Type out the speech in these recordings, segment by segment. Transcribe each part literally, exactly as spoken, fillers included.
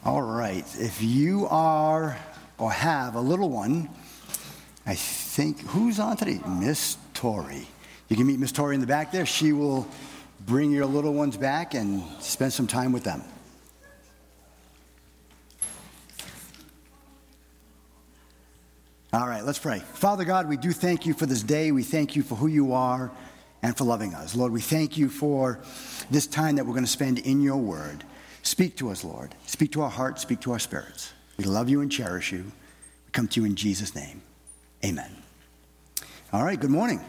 All right. If you are or have a little one, I think, who's on today? Miss Tori. You can meet Miss Tori in the back there. She will bring your little ones back and spend some time with them. All right, let's pray. Father God, we do thank you for this day. We thank you for who you are and for loving us. Lord, we thank you for this time that we're going to spend in your word. Speak to us, Lord. Speak to our hearts. Speak to our spirits. We love you and cherish you. We come to you in Jesus' name. Amen. All right, good morning.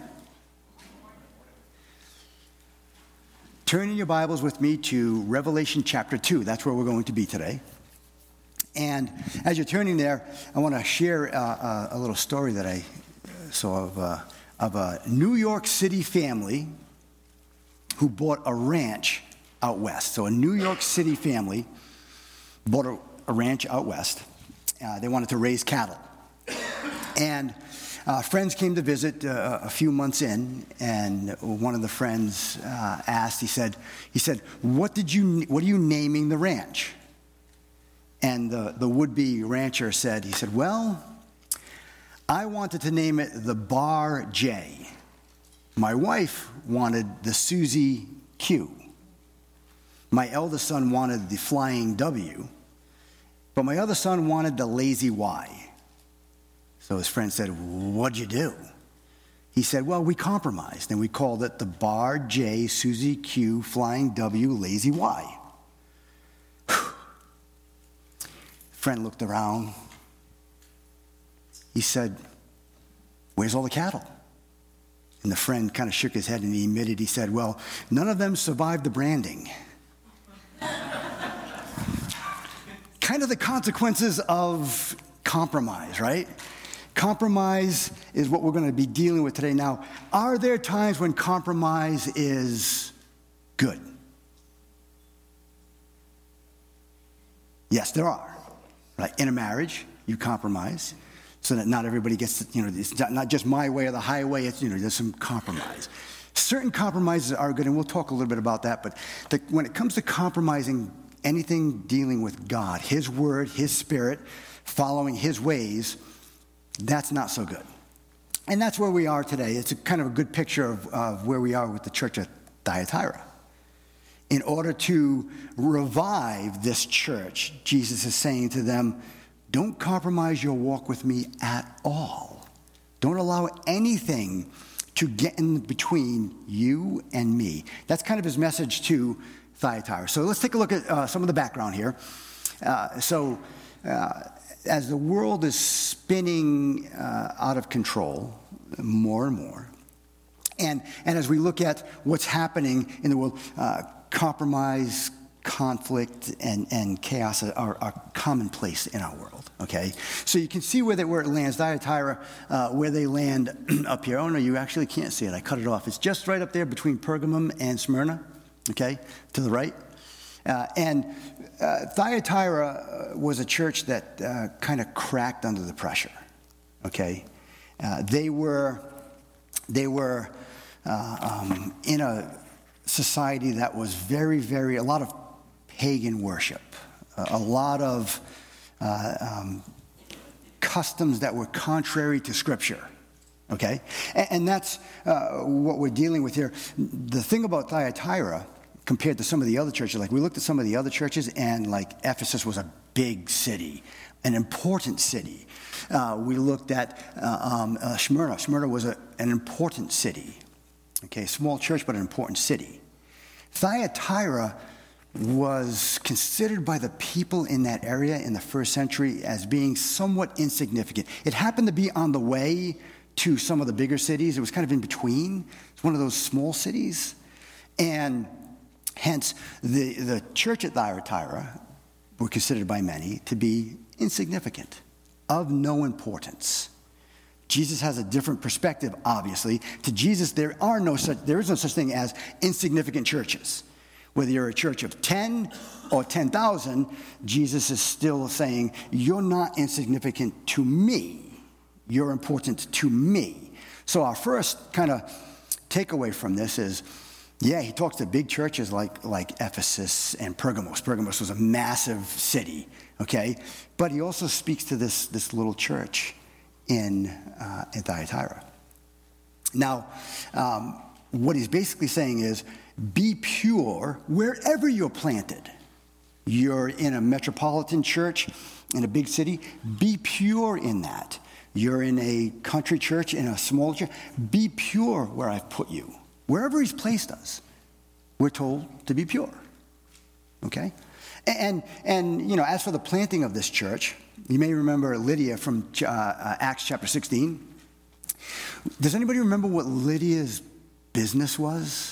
Turn in your Bibles with me to Revelation chapter two. That's where we're going to be today. And as you're turning there, I want to share uh, a little story that I saw of, uh, of a New York City family who bought a ranch out west. So a New York City family bought a, a ranch out west. Uh, they wanted to raise cattle. And uh, friends came to visit uh, a few months in, and one of the friends uh, asked, he said, he said, what did you, what are you naming the ranch? And the, the would-be rancher said, he said, well, I wanted to name it the Bar J. My wife wanted the Susie Q. My eldest son wanted the Flying W. But my other son wanted the Lazy Y. So his friend said, what'd you do? He said, well, we compromised, and we called it the Bar J, Susie Q, Flying W, Lazy Y. Friend looked around. He said, where's all the cattle? And the friend kind of shook his head and he admitted, he said, well, none of them survived the branding. Kind of the consequences of compromise, right? Compromise is what we're going to be dealing with today. Now, are there times when compromise is good? Yes, there are. Right? In a marriage, you compromise so that not everybody gets, you know, it's not just my way or the highway. It's, you know, there's some compromise. Certain compromises are good, and we'll talk a little bit about that. But the, when it comes to compromising anything dealing with God, His Word, His Spirit, following His ways, that's not so good. And that's where we are today. It's a kind of a good picture of, of where we are with the church at Thyatira. In order to revive this church, Jesus is saying to them, don't compromise your walk with me at all. Don't allow anything to get in between you and me. That's kind of his message to Thyatira. So let's take a look at uh, some of the background here. Uh, so uh, as the world is spinning uh, out of control more and more, and, and as we look at what's happening in the world, uh, compromise, conflict, and, and chaos are, are commonplace in our world, okay? So you can see where, they, where it lands. Thyatira, uh, where they land up here. Oh, no, you actually can't see it. I cut it off. It's just right up there between Pergamum and Smyrna, okay, to the right. Uh, and uh, Thyatira was a church that uh, kind of cracked under the pressure, okay? Uh, they were, they were uh, um, in a society that was very, very, a lot of pagan worship, a lot of uh, um, customs that were contrary to Scripture, okay? And, and that's uh, what we're dealing with here. The thing about Thyatira, compared to some of the other churches, like we looked at some of the other churches, and like Ephesus was a big city, an important city. Uh, we looked at uh, um, uh, Smyrna. Smyrna was a, an important city. Okay, small church, but an important city. Thyatira was considered by the people in that area in the first century as being somewhat insignificant. It happened to be on the way to some of the bigger cities. It was kind of in between. It's one of those small cities. And hence, the, the church at Thyatira were considered by many to be insignificant, of no importance. Jesus has a different perspective, obviously. To Jesus, there are no such, there is no such thing as insignificant churches. Whether you're a church of ten or ten thousand, Jesus is still saying, you're not insignificant to me. You're important to me. So our first kind of takeaway from this is Yeah, he talks to big churches like, like Ephesus and Pergamos. Pergamos was a massive city, okay? But he also speaks to this, this little church in, uh, in Thyatira. Now, um, what he's basically saying is, be pure wherever you're planted. You're in a metropolitan church in a big city, be pure in that. You're in a country church, in a small church, be pure where I've put you. Wherever he's placed us, we're told to be pure, okay? And, and you know, as for the planting of this church, you may remember Lydia from uh, uh, Acts chapter sixteen. Does anybody remember what Lydia's business was?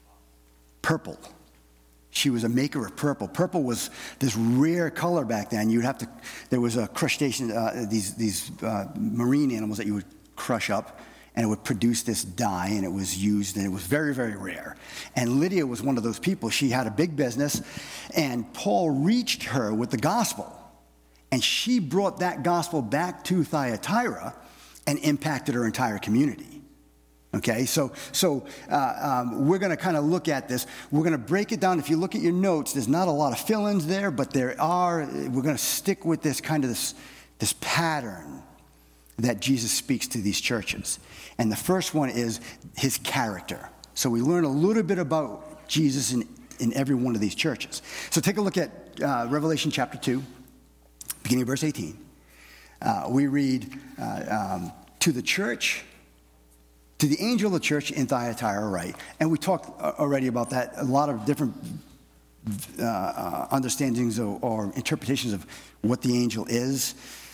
Purple. She was a maker of purple. Purple was this rare color back then. You'd have to, there was a crustacean, uh, these, these uh, marine animals that you would crush up, and it would produce this dye, and it was used, and it was very, very rare. And Lydia was one of those people. She had a big business, and Paul reached her with the gospel, and she brought that gospel back to Thyatira and impacted her entire community. Okay, so so uh, um, we're going to kind of look at this. We're going to break it down. If you look at your notes, there's not a lot of fill-ins there, but there are. We're going to stick with this kind of this, this pattern that Jesus speaks to these churches. And the first one is his character. So we learn a little bit about Jesus in, in every one of these churches. So take a look at uh, Revelation chapter two, beginning of verse eighteen. Uh, we read, uh, um, to the church, to the angel of the church in Thyatira, right? And we talked already about that, a lot of different uh, uh, understandings or, or interpretations of what the angel is.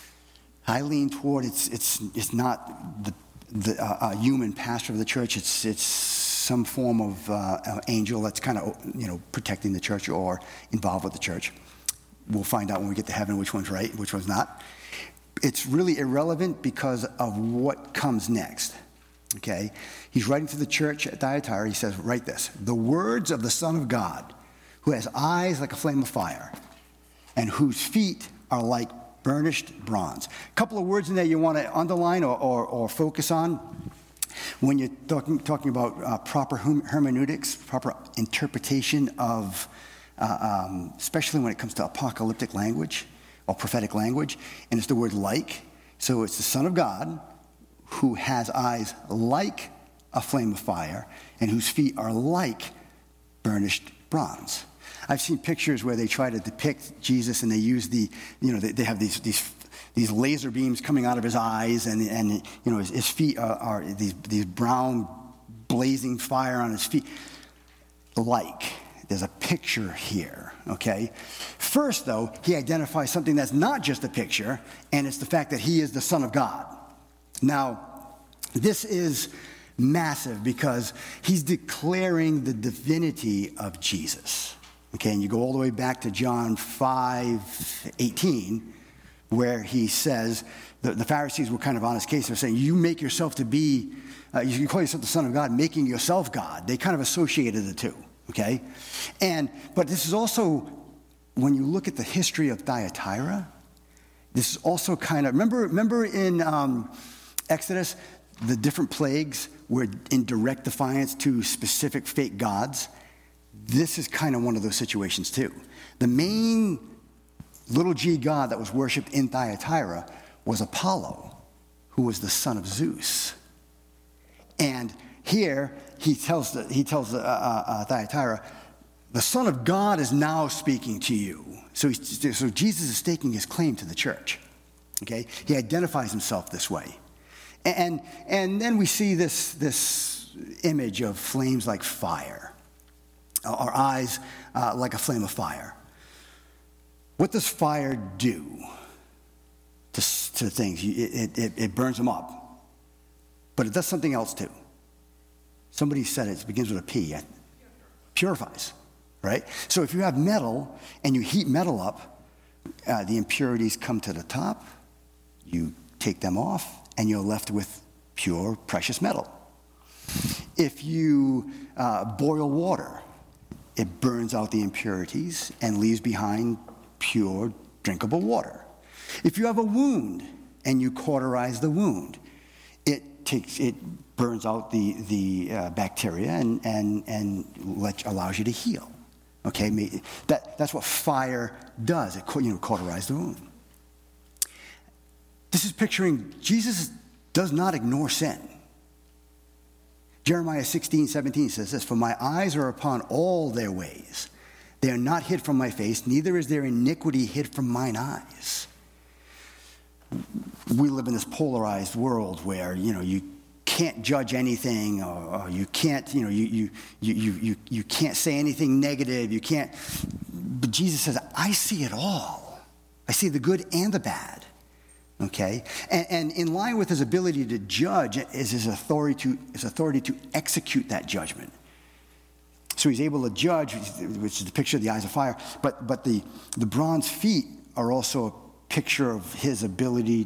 I lean toward it's it's it's not the, the uh, uh, human pastor of the church. It's it's some form of uh, angel that's kind of, you know, protecting the church or involved with the church. We'll find out when we get to heaven which one's right, which one's not. It's really irrelevant because of what comes next. Okay, he's writing to the church at Thyatira. He says, write this: the words of the Son of God, who has eyes like a flame of fire, and whose feet are like burnished bronze. A couple of words in there you want to underline or, or, or focus on when you're talking, talking about uh, proper hermeneutics, proper interpretation of, uh, um, especially when it comes to apocalyptic language or prophetic language, and it's the word like. So it's the Son of God, who has eyes like a flame of fire, and whose feet are like burnished bronze. I've seen pictures where they try to depict Jesus, and they use the, you know, they, they have these these these laser beams coming out of his eyes, and and you know his, his feet are, are these these brown blazing fire on his feet. Like, there's a picture here. Okay. First, though, he identifies something that's not just a picture, and it's the fact that he is the Son of God. Now, this is massive because he's declaring the divinity of Jesus. Okay, and you go all the way back to John five eighteen, where he says, the, the Pharisees were kind of on his case. They're saying, you make yourself to be, uh, you can call yourself the Son of God, making yourself God. They kind of associated the two, okay? And, but this is also, when you look at the history of Thyatira, this is also kind of, remember, remember in um, Exodus, the different plagues were in direct defiance to specific fake gods? This is kind of one of those situations too. The main little g god that was worshipped in Thyatira was Apollo, who was the son of Zeus. And here he tells the, he tells the, uh, uh, Thyatira, the Son of God is now speaking to you. So, he's, so Jesus is staking his claim to the church. Okay, he identifies himself this way, and and then we see this this image of flames like fire. Our eyes uh, like a flame of fire. What does fire do to, to things? It, it, it burns them up. But it does something else too. Somebody said it, it begins with a P. Purifies, right? So if you have metal and you heat metal up, uh, the impurities come to the top, you take them off, and you're left with pure, precious metal. If you uh, boil water, it burns out the impurities and leaves behind pure, drinkable water. If you have a wound and you cauterize the wound, it takes it burns out the the uh, bacteria and and and let, allows you to heal. Okay, that that's what fire does. It you know cauterizes the wound. This is picturing Jesus does not ignore sin. Jeremiah sixteen seventeen says this: "For my eyes are upon all their ways; they are not hid from my face, neither is their iniquity hid from mine eyes." We live in this polarized world where, you know, you can't judge anything, or, or you can't, you know, you, you, you, you, you can't say anything negative. You can't. But Jesus says, I see it all. I see the good and the bad. Okay? And, and in line with his ability to judge is his authority to, his authority to execute that judgment. So he's able to judge, which is the picture of the eyes of fire, but, but the, the bronze feet are also a picture of his ability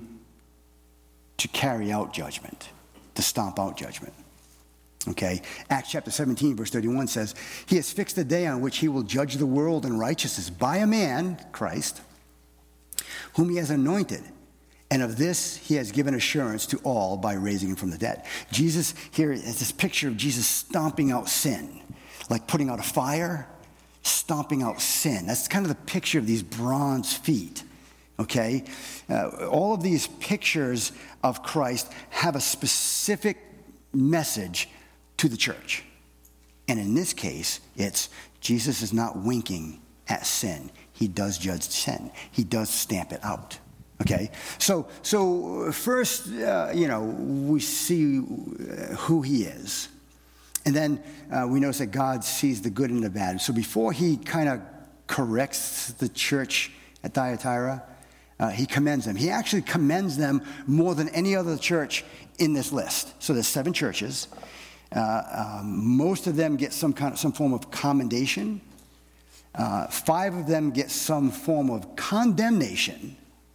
to carry out judgment, to stomp out judgment. Okay? Acts chapter seventeen, verse thirty-one says, "He has fixed a day on which he will judge the world in righteousness by a man, Christ, whom he has anointed. And of this he has given assurance to all by raising him from the dead." Jesus here is this picture of Jesus stomping out sin, like putting out a fire, stomping out sin. That's kind of the picture of these bronze feet. Okay? Uh, all of these pictures of Christ have a specific message to the church. And in this case, it's Jesus is not winking at sin. He does judge sin. He does stamp it out. Okay? So, so first, uh, you know, we see who he is. And then uh, we notice that God sees the good and the bad. So before he kind of corrects the church at Thyatira, Uh, he commends them. He actually commends them more than any other church in this list. So there's seven churches. Uh, um, most of them get some kind of, some form of commendation. Uh, five of them get some form of condemnation.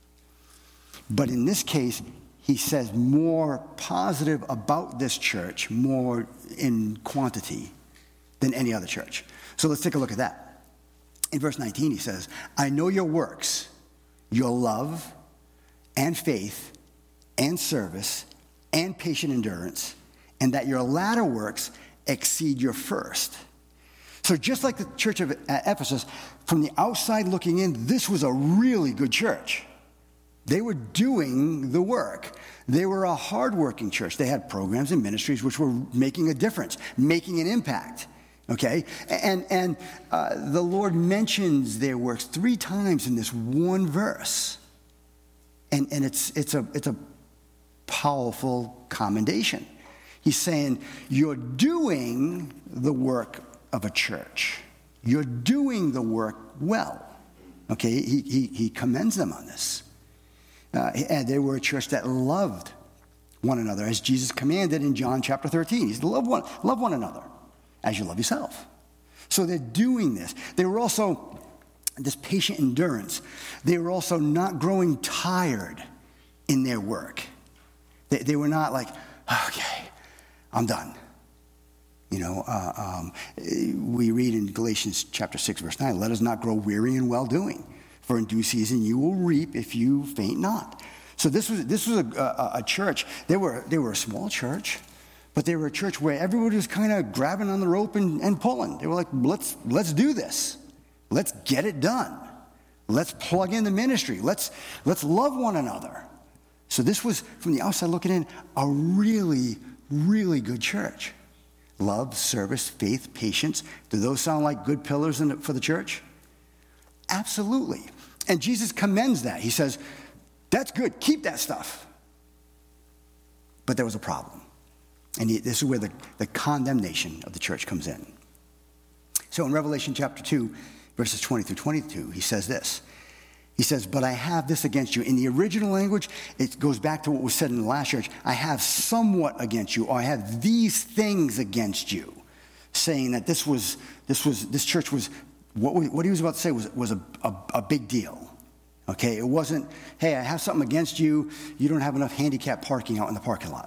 But in this case, he says more positive about this church, more in quantity than any other church. So let's take a look at that. In verse nineteen, he says, "I know your works, your love and faith and service and patient endurance, and that your latter works exceed your first." So just like the church of Ephesus, from the outside looking in, this was a really good church. They were doing the work. They were a hardworking church. They had programs and ministries which were making a difference, making an impact. Okay, and and uh, the Lord mentions their works three times in this one verse, and and it's it's a it's a powerful commendation. He's saying you're doing the work of a church. You're doing the work well. Okay, he he, he commends them on this, uh, and they were a church that loved one another, as Jesus commanded in John chapter thirteen. He said, "Love one love one another as you love yourself." So they're doing this. They were also, this patient endurance, they were also not growing tired in their work. They, they were not like, okay, I'm done. You know, uh, um, we read in Galatians chapter six, verse nine, "Let us not grow weary in well-doing, for in due season you will reap if you faint not." So this was this was a, a, a church. They were they were a small church. But they were a church where everybody was kind of grabbing on the rope and, and pulling. They were like, let's let's do this. Let's get it done. Let's plug in the ministry. Let's let's love one another. So this was, from the outside looking in, a really, really good church. Love, service, faith, patience. Do those sound like good pillars in the, for the church? Absolutely. And Jesus commends that. He says, that's good. Keep that stuff. But there was a problem. And this is where the, the condemnation of the church comes in. So in Revelation chapter two, verses twenty through twenty-two, he says this. He says, "But I have this against you." In the original language, it goes back to what was said in the last church. "I have somewhat against you," or "I have these things against you," saying that this was this was this church was what we, what he was about to say was was a, a, a big deal. Okay, it wasn't, "Hey, I have something against you. You don't have enough handicap parking out in the parking lot."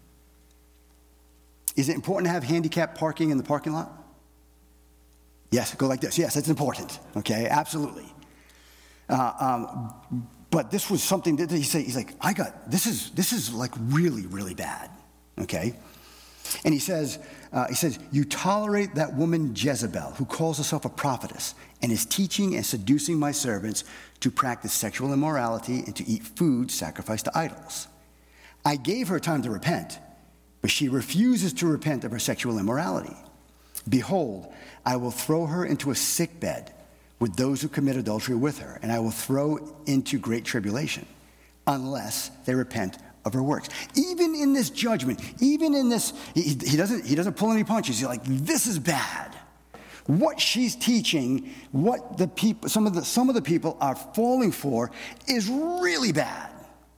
Is it important to have handicap parking in the parking lot? Yes, go like this. Yes, it's important. Okay, absolutely. Uh, um, but this was something that he said. He's like, I got this is this is like really really bad. okay? And he says, uh, he says, you tolerate that woman Jezebel, who calls herself a prophetess, and is teaching and seducing my servants to practice sexual immorality and to eat food sacrificed to idols. I gave her time to repent, but she refuses to repent of her sexual immorality. Behold, I will throw her into a sick bed with those who commit adultery with her, and I will throw into great tribulation, unless they repent of her works. Even in this judgment, even in this, he, he doesn't he doesn't pull any punches. He's like, this is bad. What she's teaching, what the people, some of the some of the people are falling for, is really bad.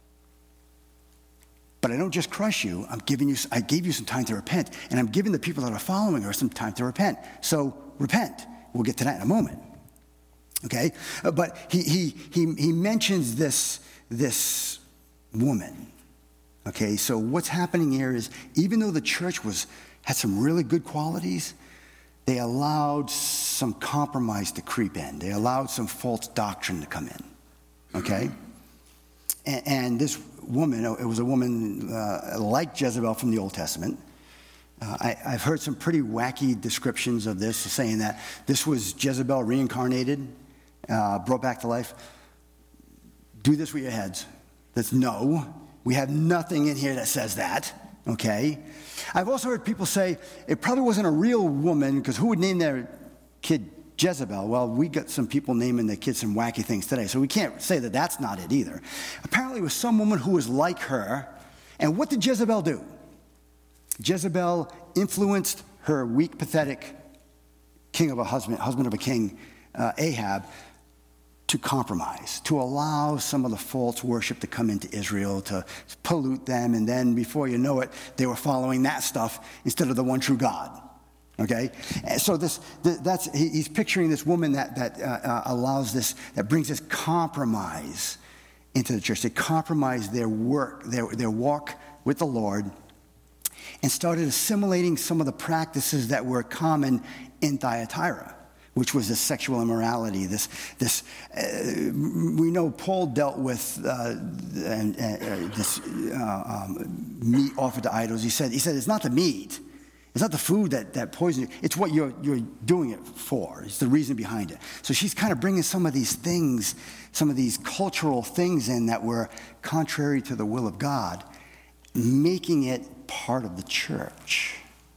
But I don't just crush you. I'm giving you. I gave you some time to repent, and I'm giving the people that are following her some time to repent. So repent. We'll get to that in a moment. Okay, uh, but he he he he mentions this this woman. Okay, so what's happening here is, even though the church was had some really good qualities, they allowed some compromise to creep in. They allowed some false doctrine to come in. Okay, and, and this woman, it was a woman uh, like Jezebel from the Old Testament. Uh, I, I've heard some pretty wacky descriptions of this, saying that this was Jezebel reincarnated, uh, brought back to life. Do this with your heads. That's no. We have nothing in here that says that, okay? I've also heard people say it probably wasn't a real woman, because who would name their kid Jezebel? Well, we got some people naming their kids some wacky things today, so we can't say that that's not it either. Apparently it was some woman who was like her, and what did Jezebel do? Jezebel influenced her weak, pathetic king of a husband, husband of a king, uh, Ahab, to compromise, to allow some of the false worship to come into Israel, to pollute them, and then before you know it, they were following that stuff instead of the one true God. Okay, and so this that's he's picturing this woman that that uh, uh, allows this, that brings this compromise into the church. They compromised their work, their their walk with the Lord, and started assimilating some of the practices that were common in Thyatira, which was this sexual immorality. This, this uh, we know Paul dealt with uh, and, uh, this uh, um, meat offered to idols. He said, he said, it's not the meat, it's not the food that, that poisons you. It's what you're you're doing it for. It's the reason behind it. So she's kind of bringing some of these things, some of these cultural things in that were contrary to the will of God, making it part of the church,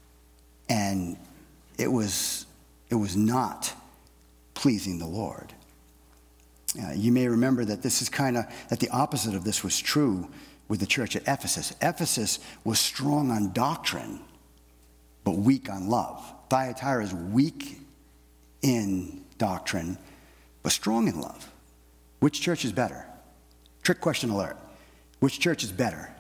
and it was. It was not pleasing the Lord. Uh, you may remember that this is kind of, that the opposite of this was true with the church at Ephesus. Ephesus was strong on doctrine, but weak on love. Thyatira is weak in doctrine, but strong in love. Which church is better? Trick question alert. Which church is better?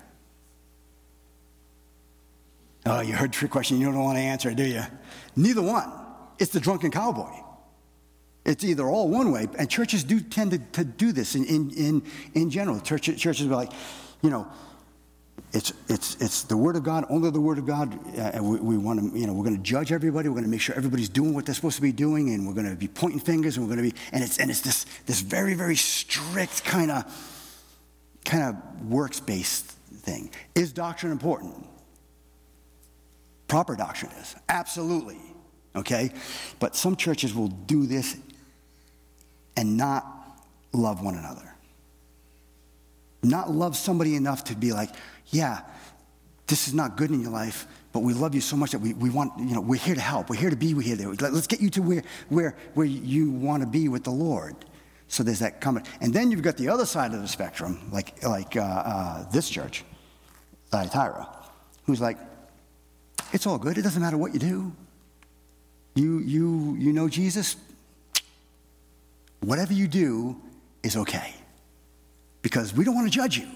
Oh, you heard trick question, you don't want to answer, do you? Neither one. It's the drunken cowboy. It's either all one way, and churches do tend to, to do this in, in, in, in general. Church, churches are like, you know, it's it's it's the Word of God, only the Word of God, uh, and we, we want to, you know, we're going to judge everybody. We're going to make sure everybody's doing what they're supposed to be doing, and we're going to be pointing fingers, and we're going to be, and it's and it's this this very very strict kind of kind of works based thing. Is doctrine important? Proper doctrine is, absolutely. Okay? But some churches will do this and not love one another. Not love somebody enough to be like, yeah, this is not good in your life, but we love you so much that we, we want, you know, we're here to help. We're here to be. We're here to, let's get you to where, where, where you want to be with the Lord. So there's that coming. And then you've got the other side of the spectrum, like, like uh, uh, this church, Thyatira, who's like, it's all good. It doesn't matter what you do. You, you, you know Jesus? Whatever you do is okay, because we don't want to judge you.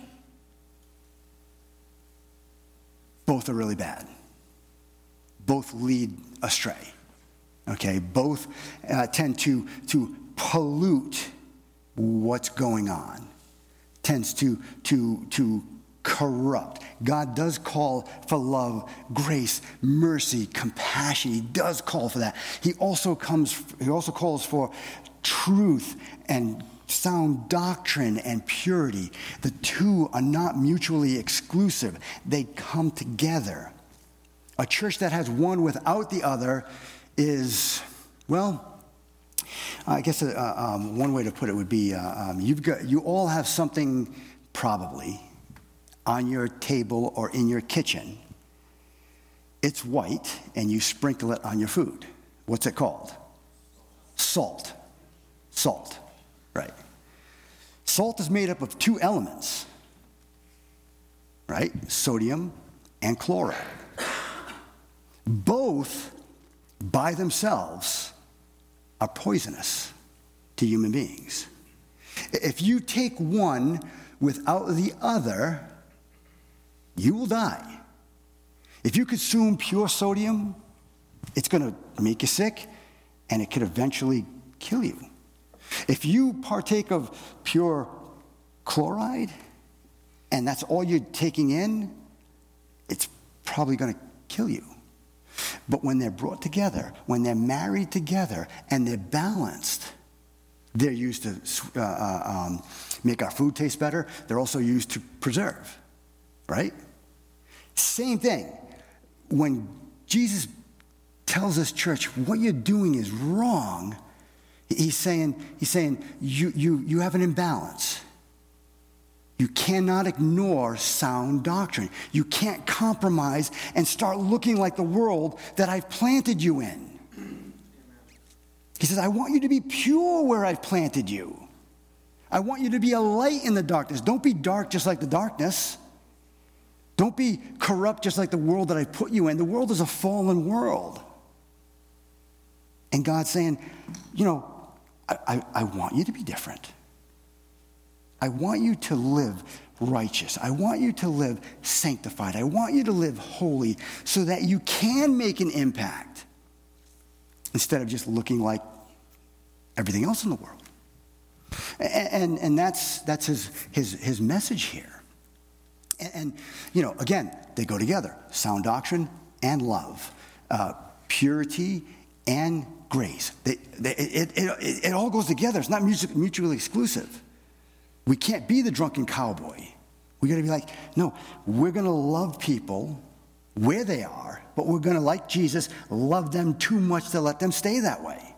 Both are really bad. Both lead astray. Okay, both uh, tend to, to pollute what's going on. Tends to, to, to corrupt. God does call for love, grace, mercy, compassion. He does call for that. He also comes. He also calls for truth and sound doctrine and purity. The two are not mutually exclusive. They come together. A church that has one without the other is, well, I guess uh, um, one way to put it would be uh, um, you've got, you all have something probably on your table or in your kitchen. It's white, and you sprinkle it on your food. What's it called? Salt. Salt, right. Salt is made up of two elements, right? Sodium and chloride. Both, by themselves, are poisonous to human beings. If you take one without the other, you will die. If you consume pure sodium, it's going to make you sick, and it could eventually kill you. If you partake of pure chloride, and that's all you're taking in, it's probably going to kill you. But when they're brought together, when they're married together, and they're balanced, they're used to uh, um, make our food taste better. They're also used to preserve, right? Same thing. When Jesus tells this church, what you're doing is wrong, he's saying, he's saying you, you, you have an imbalance. You cannot ignore sound doctrine. You can't compromise and start looking like the world that I've planted you in. He says, I want you to be pure where I've planted you. I want you to be a light in the darkness. Don't be dark just like the darkness. Don't be corrupt just like the world that I put you in. The world is a fallen world. And God's saying, you know, I, I, I want you to be different. I want you to live righteous. I want you to live sanctified. I want you to live holy so that you can make an impact instead of just looking like everything else in the world. And, and, and that's, that's his, his, his message here. And, and, you know, again, they go together. Sound doctrine and love. Uh, purity and grace. They, they, it, it, it all goes together. It's not mutually exclusive. We can't be the drunken cowboy. We got to be like, no, we're going to love people where they are, but we're going to, like Jesus, love them too much to let them stay that way.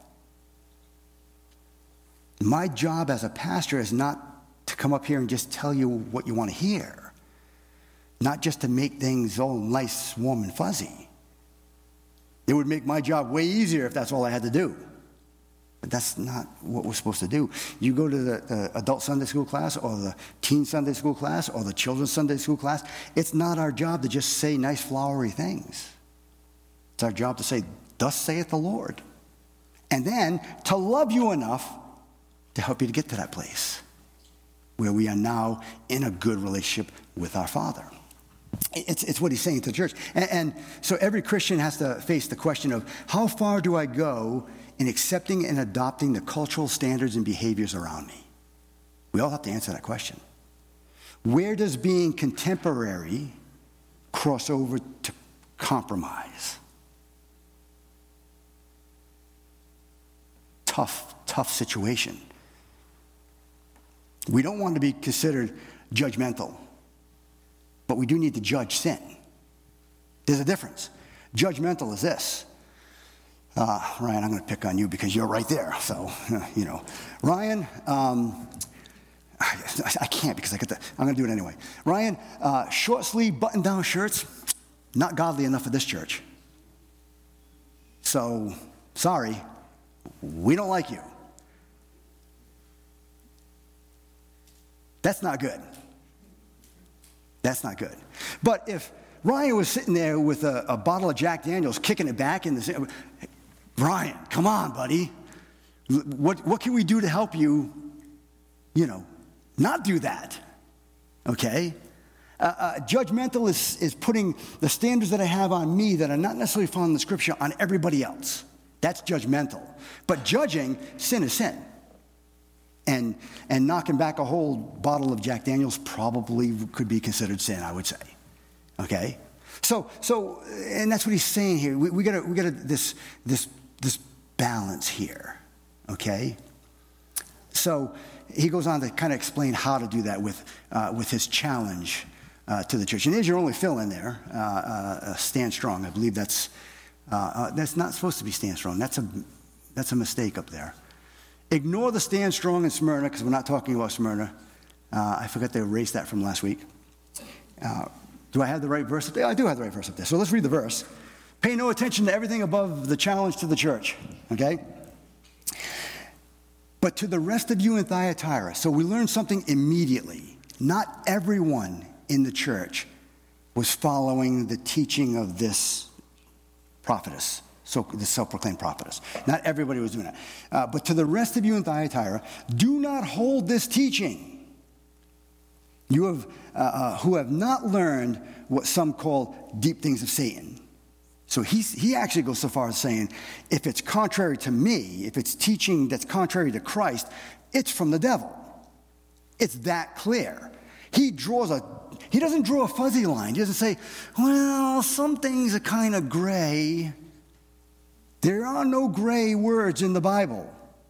My job as a pastor is not to come up here and just tell you what you want to hear, not just to make things all nice, warm, and fuzzy. It would make my job way easier if that's all I had to do. But that's not what we're supposed to do. You go to the, the adult Sunday school class or the teen Sunday school class or the children's Sunday school class. It's not our job to just say nice flowery things. It's our job to say, thus saith the Lord. And then to love you enough to help you to get to that place where we are now in a good relationship with our Father. It's, it's what he's saying to the church. And, and so every Christian has to face the question of, how far do I go in accepting and adopting the cultural standards and behaviors around me? We all have to answer that question. Where does being contemporary cross over to compromise? Tough, tough situation. We don't want to be considered judgmental, but we do need to judge sin. There's a difference. Judgmental is this. Uh, Ryan, I'm going to pick on you because you're right there. So, you know. Ryan, um, I, I can't because I get the, I'm going to do it anyway. Ryan, uh, short sleeve button down shirts, not godly enough for this church. So, sorry, we don't like you. That's not good. That's not good. But if Ryan was sitting there with a, a bottle of Jack Daniels, kicking it back in the, Ryan, come on, buddy. What what can we do to help you, you know, not do that? Okay? Uh, uh, judgmental is, is putting the standards that I have on me that are not necessarily found in the Scripture on everybody else. That's judgmental. But judging, sin is sin. And, and knocking back a whole bottle of Jack Daniels probably could be considered sin, I would say. Okay? So, so, and that's what he's saying here. We, we got we got this, this, this balance here. Okay? So, he goes on to kind of explain how to do that with, uh, with his challenge uh, to the church. And there's your only fill in there, uh, uh, stand strong. I believe that's, uh, uh, that's not supposed to be stand strong. That's a, that's a mistake up there. Ignore the stand strong in Smyrna, because we're not talking about Smyrna. Uh, I forgot to erase that from last week. Uh, do I have the right verse up there? I do have the right verse up there. So let's read the verse. Pay no attention to everything above the challenge to the church, okay? But to the rest of you in Thyatira. So we learned something immediately. Not everyone in the church was following the teaching of this prophetess, so the self-proclaimed prophetess. Not everybody was doing that. Uh, but to the rest of you in Thyatira, do not hold this teaching. You have, uh, uh, who have not learned what some call deep things of Satan. So he's, he actually goes so far as saying, if it's contrary to me, if it's teaching that's contrary to Christ, it's from the devil. It's that clear. He draws a, he doesn't draw a fuzzy line. He doesn't say, well, some things are kind of gray. There are no gray words in the Bible.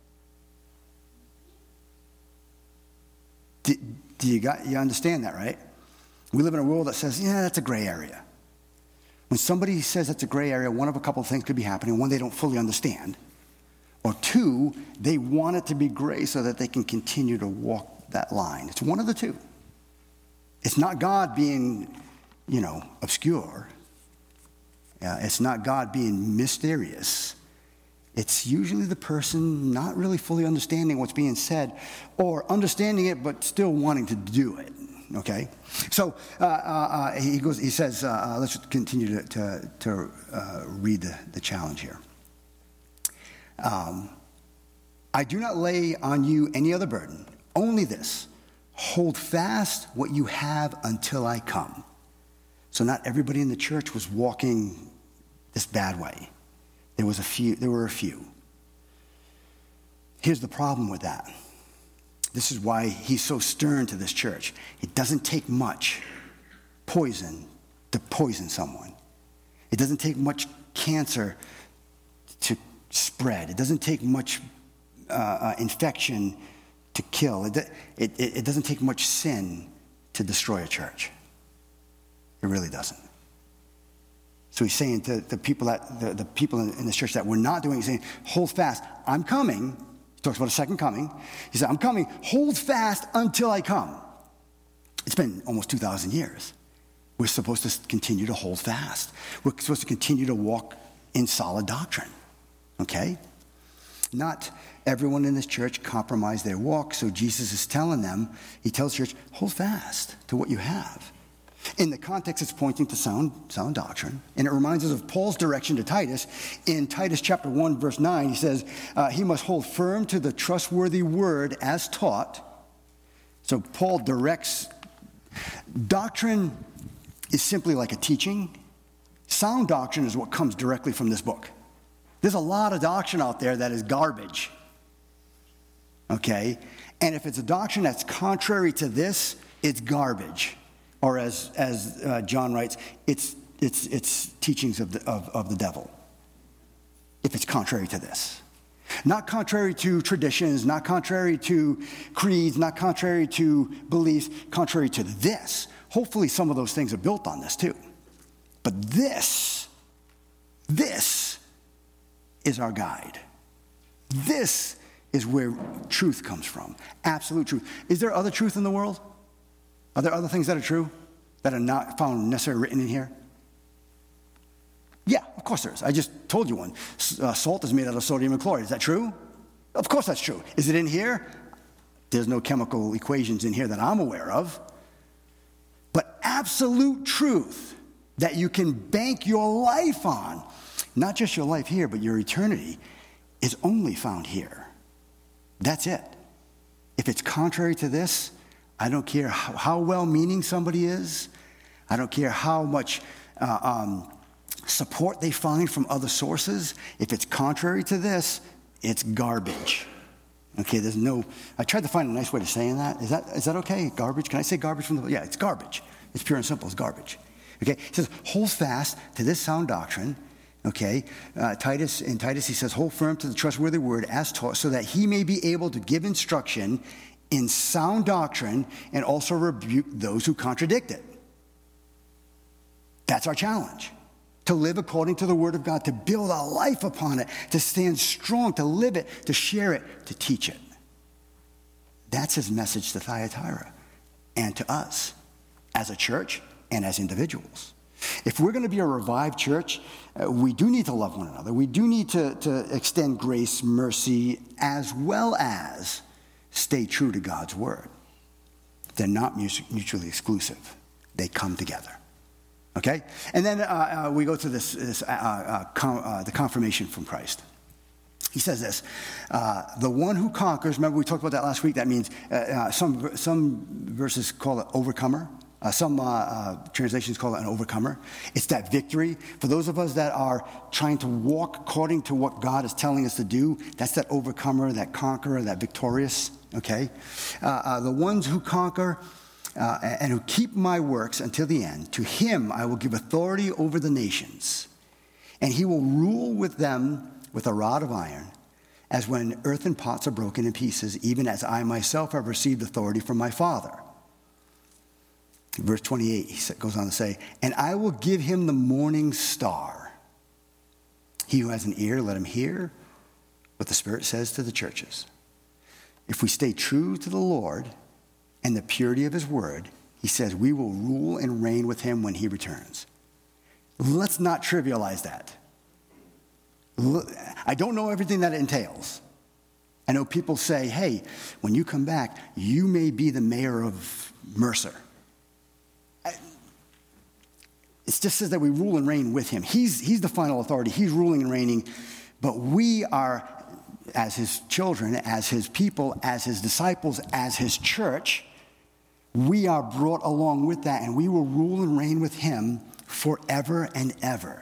Do, do you, got, you understand that, right? We live in a world that says, yeah, that's a gray area. When somebody says that's a gray area, one of a couple of things could be happening. One, they don't fully understand. Or two, they want it to be gray so that they can continue to walk that line. It's one of the two. It's not God being, you know, obscure. Uh, it's not God being mysterious. It's usually the person not really fully understanding what's being said, or understanding it but still wanting to do it. Okay, so uh, uh, he goes. He says, uh, "Let's continue to to, to uh, read the, the challenge here." Um, I do not lay on you any other burden, only this: hold fast what you have until I come. So not everybody in the church was walking this bad way. There was a few. There were a few. Here's the problem with that. This is why he's so stern to this church. It doesn't take much poison to poison someone. It doesn't take much cancer to spread. It doesn't take much uh, uh, infection to kill. It, it, it doesn't take much sin to destroy a church. It really doesn't. So he's saying to the people that the, the people in, in this church that were not doing it, he's saying, hold fast. I'm coming. He talks about a second coming. He said, I'm coming. Hold fast until I come. It's been almost two thousand years. We're supposed to continue to hold fast. We're supposed to continue to walk in solid doctrine. Okay? Not everyone in this church compromised their walk, so Jesus is telling them, he tells the church, hold fast to what you have. In the context, it's pointing to sound, sound doctrine. And it reminds us of Paul's direction to Titus. In Titus chapter one, verse nine, he says, uh, he must hold firm to the trustworthy word as taught. So Paul directs. Doctrine is simply like a teaching. Sound doctrine is what comes directly from this book. There's a lot of doctrine out there that is garbage. Okay? And if it's a doctrine that's contrary to this, it's garbage. Or as as uh, John writes, it's it's it's teachings of the of, of the devil. If it's contrary to this. Not contrary to traditions, not contrary to creeds, not contrary to beliefs, contrary to this. Hopefully some of those things are built on this too. But this, this is our guide. This is where truth comes from. Absolute truth. Is there other truth in the world? Are there other things that are true that are not found necessarily written in here? Yeah, of course there is. I just told you one. Uh, salt is made out of sodium and chloride. Is that true? Of course that's true. Is it in here? There's no chemical equations in here that I'm aware of. But absolute truth that you can bank your life on, not just your life here, but your eternity, is only found here. That's it. If it's contrary to this, I don't care how, how well-meaning somebody is. I don't care how much uh, um, support they find from other sources. If it's contrary to this, it's garbage. Okay, there's no, I tried to find a nice way to saying that. Is that is that okay? Garbage? Can I say garbage from the, yeah, it's garbage. It's pure and simple, it's garbage. Okay, he says, hold fast to this sound doctrine. Okay, uh, Titus, in Titus he says, hold firm to the trustworthy word as taught, so that he may be able to give instruction in sound doctrine and also rebuke those who contradict it. That's our challenge. To live according to the Word of God, to build a life upon it, to stand strong, to live it, to share it, to teach it. That's his message to Thyatira and to us as a church and as individuals. If we're going to be a revived church, uh, we do need to love one another. We do need to, to extend grace, mercy, as well as stay true to God's Word. They're not mutually exclusive. They come together. Okay? And then uh, uh, we go to this, this uh, uh, com- uh, the confirmation from Christ. He says this, uh, the one who conquers, remember we talked about that last week, that means uh, uh, some, some verses call it overcomer. Uh, some uh, uh, translations call it an overcomer. It's that victory. For those of us that are trying to walk according to what God is telling us to do, that's that overcomer, that conqueror, that victorious, okay? Uh, uh, the ones who conquer uh, and who keep my works until the end, to him I will give authority over the nations, and he will rule with them with a rod of iron, as when earthen pots are broken in pieces, even as I myself have received authority from my Father. Verse twenty-eight, he goes on to say, and I will give him the morning star. He who has an ear, let him hear what the Spirit says to the churches. If we stay true to the Lord and the purity of his word, he says we will rule and reign with him when he returns. Let's not trivialize that. I don't know everything that it entails. I know people say, hey, when you come back, you may be the mayor of Mercer. It just says that we rule and reign with him. He's, he's the final authority. He's ruling and reigning. But we are, as his children, as his people, as his disciples, as his church, we are brought along with that, and we will rule and reign with him forever and ever.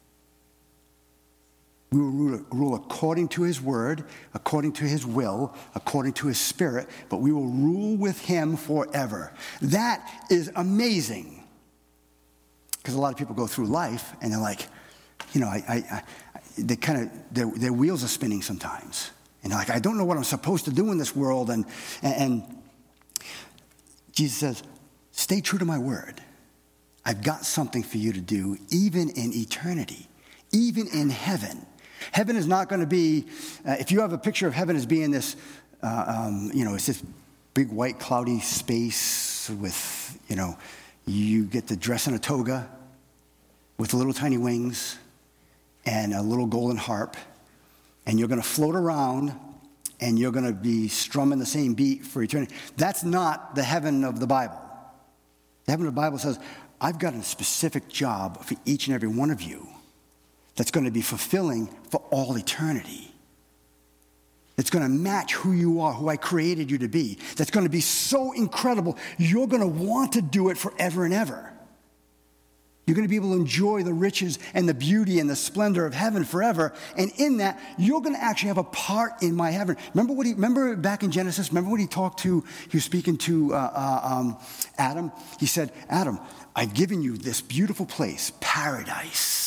We will rule, rule according to his word, according to his will, according to his spirit, but we will rule with him forever. That is amazing. Because a lot of people go through life and they're like, you know, I, I, I they kind of, their, their wheels are spinning sometimes. And they're like, I don't know what I'm supposed to do in this world. And, and, and Jesus says, stay true to my word. I've got something for you to do, even in eternity, even in heaven. Heaven is not going to be, uh, if you have a picture of heaven as being this, uh, um, you know, it's this big white cloudy space with, you know, you get to dress in a toga with little tiny wings and a little golden harp, and you're going to float around and you're going to be strumming the same beat for eternity. That's not the heaven of the Bible. The heaven of the Bible says, I've got a specific job for each and every one of you that's going to be fulfilling for all eternity. It's going to match who you are, who I created you to be. That's going to be so incredible, you're going to want to do it forever and ever. You're going to be able to enjoy the riches and the beauty and the splendor of heaven forever. And in that, you're going to actually have a part in my heaven. Remember what he, remember back in Genesis, remember when he talked to, he was speaking to uh, uh, um, Adam? He said, Adam, I've given you this beautiful place, paradise.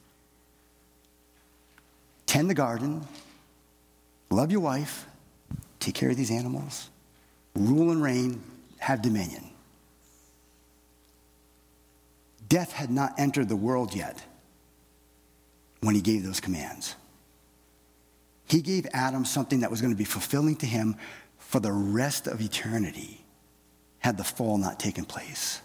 Tend the garden, love your wife, take care of these animals, rule and reign, have dominion. Death had not entered the world yet when he gave those commands. He gave Adam something that was going to be fulfilling to him for the rest of eternity had the fall not taken place.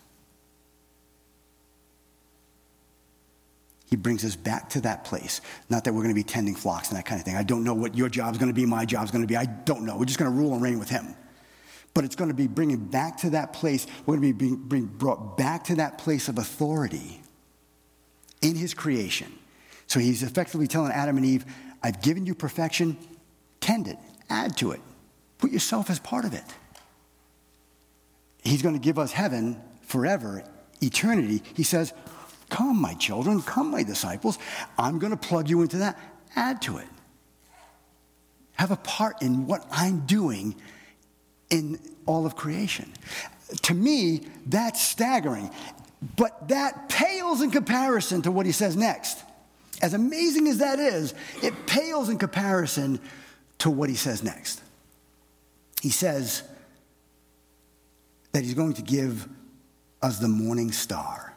He brings us back to that place. Not that we're going to be tending flocks and that kind of thing. I don't know what your job's going to be, my job's going to be. I don't know. We're just going to rule and reign with him. But it's going to be bringing back to that place. We're going to be being, being brought back to that place of authority in his creation. So he's effectively telling Adam and Eve, I've given you perfection. Tend it. Add to it. Put yourself as part of it. He's going to give us heaven forever, eternity. He says, come, my children, come, my disciples. I'm going to plug you into that. Add to it. Have a part in what I'm doing in all of creation. To me, that's staggering. But that pales in comparison to what he says next. As amazing as that is, it pales in comparison to what he says next. He says, that he's going to give us the morning star.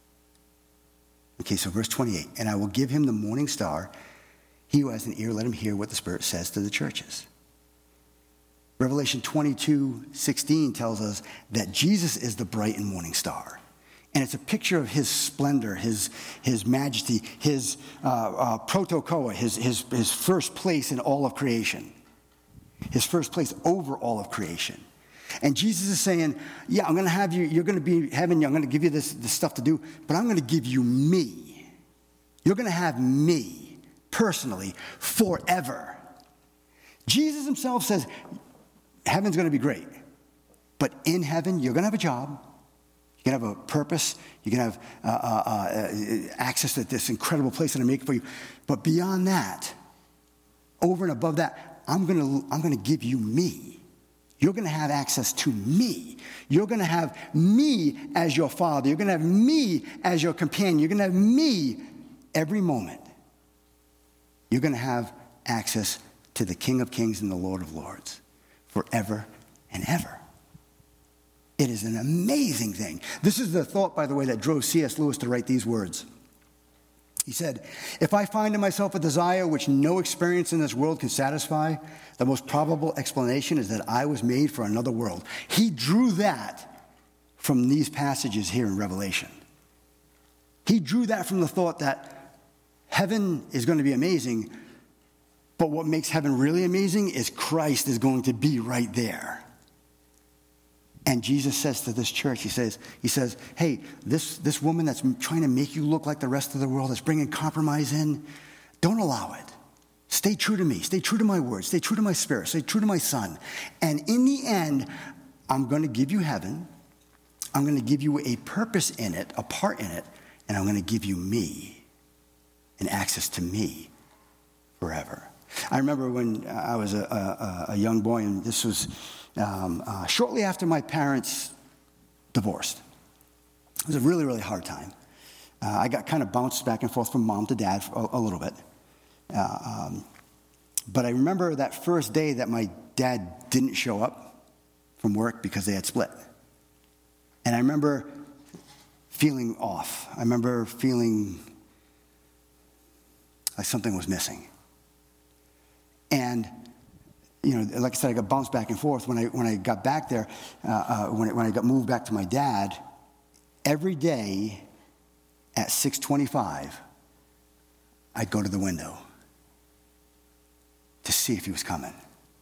Okay, so verse twenty-eight, and I will give him the morning star. He who has an ear, let him hear what the Spirit says to the churches. Revelation twenty-two sixteen tells us that Jesus is the bright and morning star. And it's a picture of his splendor, his, his majesty, his uh, uh, protokoa, his, his, his first place in all of creation. His first place over all of creation. And Jesus is saying, yeah, I'm going to have you, you're going to be in heaven, I'm going to give you this, this stuff to do, but I'm going to give you me. You're going to have me, personally, forever. Jesus himself says, heaven's going to be great, but in heaven, you're going to have a job. You can have a purpose. You can have uh, uh, uh, access to this incredible place that I make for you. But beyond that, over and above that, I'm going to I'm going to give you me. You're going to have access to me. You're going to have me as your father. You're going to have me as your companion. You're going to have me every moment. You're going to have access to the King of Kings and the Lord of Lords forever and ever. It is an amazing thing. This is the thought, by the way, that drove C S Lewis to write these words. He said, if I find in myself a desire which no experience in this world can satisfy, the most probable explanation is that I was made for another world. He drew that from these passages here in Revelation. He drew that from the thought that heaven is going to be amazing, but what makes heaven really amazing is Christ is going to be right there. And Jesus says to this church, he says, he says, hey, this, this woman that's trying to make you look like the rest of the world, that's bringing compromise in, don't allow it. Stay true to me. Stay true to my word. Stay true to my Spirit. Stay true to my Son. And in the end, I'm going to give you heaven. I'm going to give you a purpose in it, a part in it, and I'm going to give you me and access to me forever. I remember when I was a, a, a young boy, and this was um, uh, shortly after my parents divorced. It was a really, really hard time. Uh, I got kind of bounced back and forth from mom to dad for a, a little bit. Uh, um, but I remember that first day that my dad didn't show up from work because they had split. And I remember feeling off. I remember feeling like something was missing. And, you know, like I said, I got bounced back and forth. When I when I got back there, uh, uh, when, I, when I got moved back to my dad, every day at six twenty-five, I'd go to the window to see if he was coming.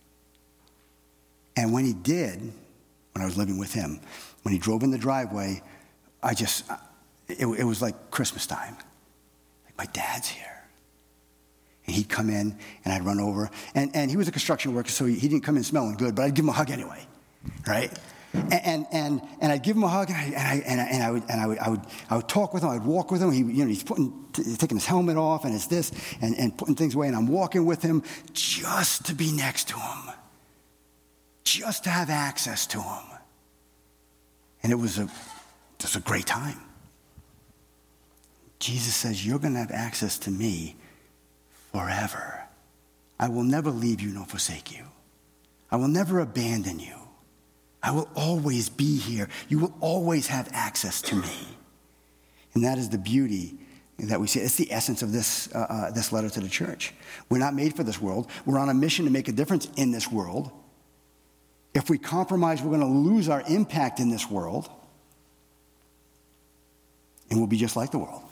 And when he did, when I was living with him, when he drove in the driveway, I just, it, it was like Christmas time. Like, my dad's here. And he'd come in, and I'd run over. And, and he was a construction worker, so he, he didn't come in smelling good, but I'd give him a hug anyway, right? And and and, and I'd give him a hug, and I and I and I, and I would and I would I would I would talk with him. I'd walk with him. He, you know, he's putting taking his helmet off, and it's this, and, and putting things away. And I'm walking with him just to be next to him, just to have access to him. And it was a just a great time. Jesus says, "You're going to have access to me forever. I will never leave you nor forsake you. I will never abandon you. I will always be here. You will always have access to me." And that is the beauty that we see. It's the essence of this, uh, uh, this letter to the church. We're not made for this world. We're on a mission to make a difference in this world. If we compromise, we're going to lose our impact in this world. And we'll be just like the world.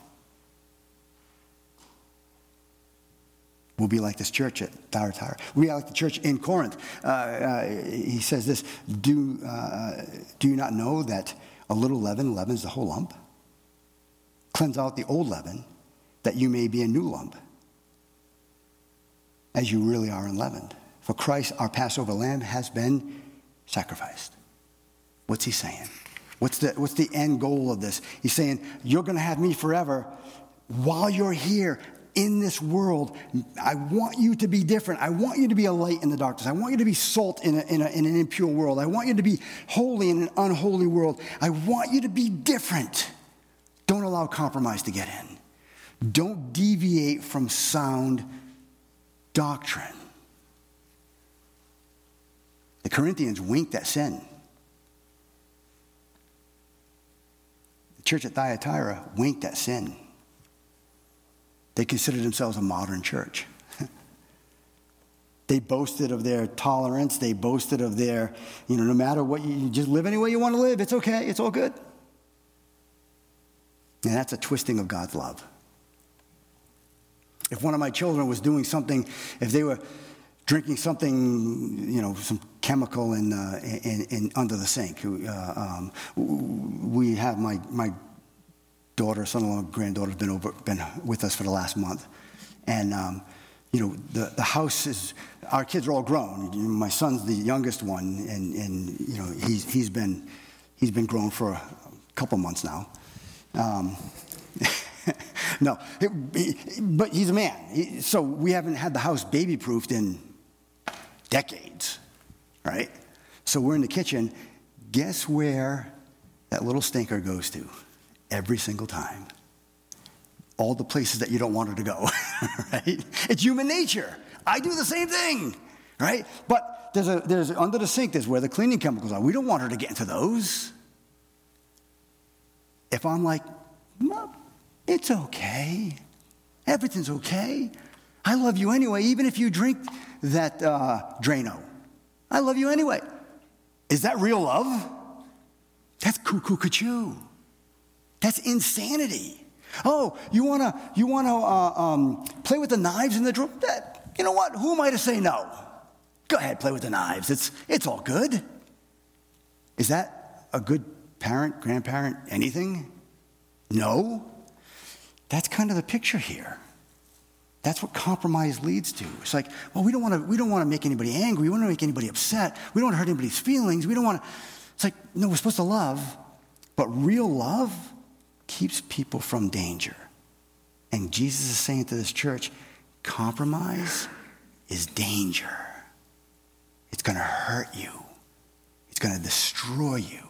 We'll be like this church at Thyatira. We are like the church in Corinth. Uh, uh, he says this, do, uh, do you not know that a little leaven leavens the whole lump? Cleanse out the old leaven, that you may be a new lump, as you really are unleavened. For Christ, our Passover lamb, has been sacrificed. What's he saying? What's the, what's the end goal of this? He's saying, you're going to have me forever. While you're here, in this world, I want you to be different. I want you to be a light in the darkness. I want you to be salt in, a, in, a, in an impure world. I want you to be holy in an unholy world. I want you to be different. Don't allow compromise to get in. Don't deviate from sound doctrine. The Corinthians winked at sin. church at Thyatira winked at sin. They considered themselves a modern church. They boasted of their tolerance. They boasted of their, you know, no matter what, you, you just live any way you want to live. It's okay. It's all good. And that's a twisting of God's love. If one of my children was doing something, if they were drinking something, you know, some chemical in, uh, in, in under the sink, uh, um, we have my, my daughter, son-in-law, granddaughter's been over, been with us for the last month. And, um, you know, the, the house is, our kids are all grown. My son's the youngest one, and, and you know, he's, he's been, he's been grown for a couple months now. Um, no, it, he, but he's a man. He, so we haven't had the house baby-proofed in decades, right? So we're in the kitchen. Guess where that little stinker goes to every single time? All the places that you don't want her to go, right? It's human nature. I do the same thing, right? But there's a there's under the sink, there's where the cleaning chemicals are. We don't want her to get into those. If I'm like, no, it's okay. Everything's okay. I love you anyway, even if you drink that uh, Drano. I love you anyway. Is that real love? That's cuckoo-cuckoo. That's insanity. Oh, you wanna you wanna uh, um, play with the knives in the drawer? That, you know what? Who am I to say no? Go ahead, play with the knives. It's it's all good. Is that a good parent, grandparent, anything? No. That's kind of the picture here. That's what compromise leads to. It's like, well, we don't want to we don't want to make anybody angry. We don't want to make anybody upset. We don't want to hurt anybody's feelings. We don't want to. It's like, no, we're supposed to love, but real love keeps people from danger. And Jesus is saying to this church, compromise is danger. It's going to hurt you. It's going to destroy you.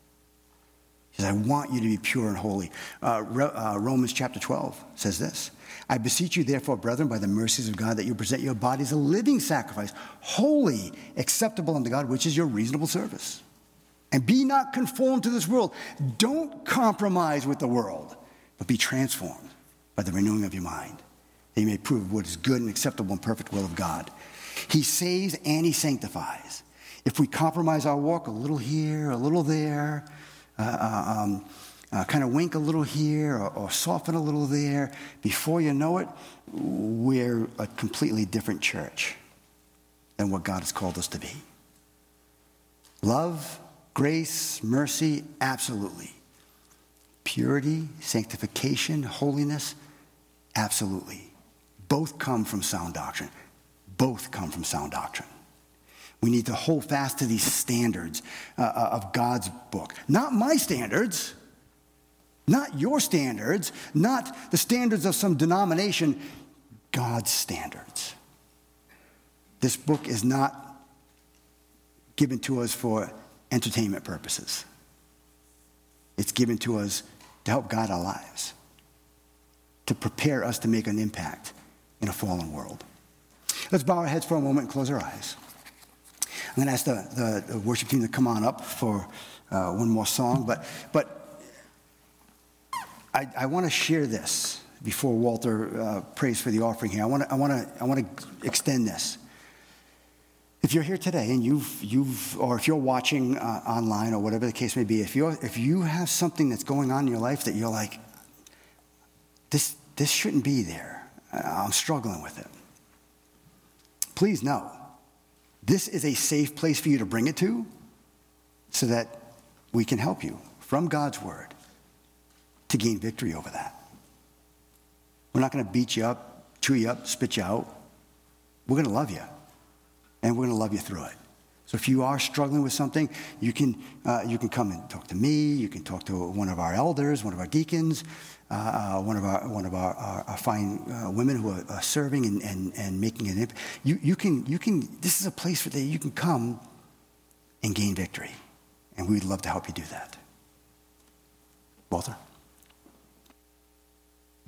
He says, I want you to be pure and holy. Uh, uh, Romans chapter twelve says this. I beseech you, therefore, brethren, by the mercies of God, that you present your bodies a living sacrifice, holy, acceptable unto God, which is your reasonable service. And be not conformed to this world. Don't compromise with the world, but be transformed by the renewing of your mind, that you may prove what is good and acceptable and perfect will of God. He saves and he sanctifies. If we compromise our walk a little here, a little there, uh, uh, um, uh, kind of wink a little here or, or soften a little there, before you know it, we're a completely different church than what God has called us to be. Love, grace, mercy, absolutely. Purity, sanctification, holiness, absolutely. Both come from sound doctrine. Both come from sound doctrine. We need to hold fast to these standards uh, of God's book. Not my standards, not your standards, not the standards of some denomination, God's standards. This book is not given to us for entertainment purposes. It's given to us to help guide our lives, to prepare us to make an impact in a fallen world. Let's bow our heads for a moment and close our eyes. I'm going to ask the, the, the worship team to come on up for uh, one more song, but but I, I want to share this before Walter uh, prays for the offering here. I want to I want to I want to extend this. If you're here today and you've, you've, or if you're watching uh, online or whatever the case may be, if you if you have something that's going on in your life that you're like, this this shouldn't be there, I'm struggling with it, please know, this is a safe place for you to bring it to, so that we can help you from God's word to gain victory over that. We're not going to beat you up, chew you up, spit you out. We're going to love you. And we're going to love you through it. So if you are struggling with something, you can uh, you can come and talk to me. You can talk to one of our elders, one of our deacons, uh, one of our one of our, our, our fine uh, women who are uh, serving and, and, and making an impact. You you can you can. This is a place where you can come and gain victory, and we'd love to help you do that. Walter.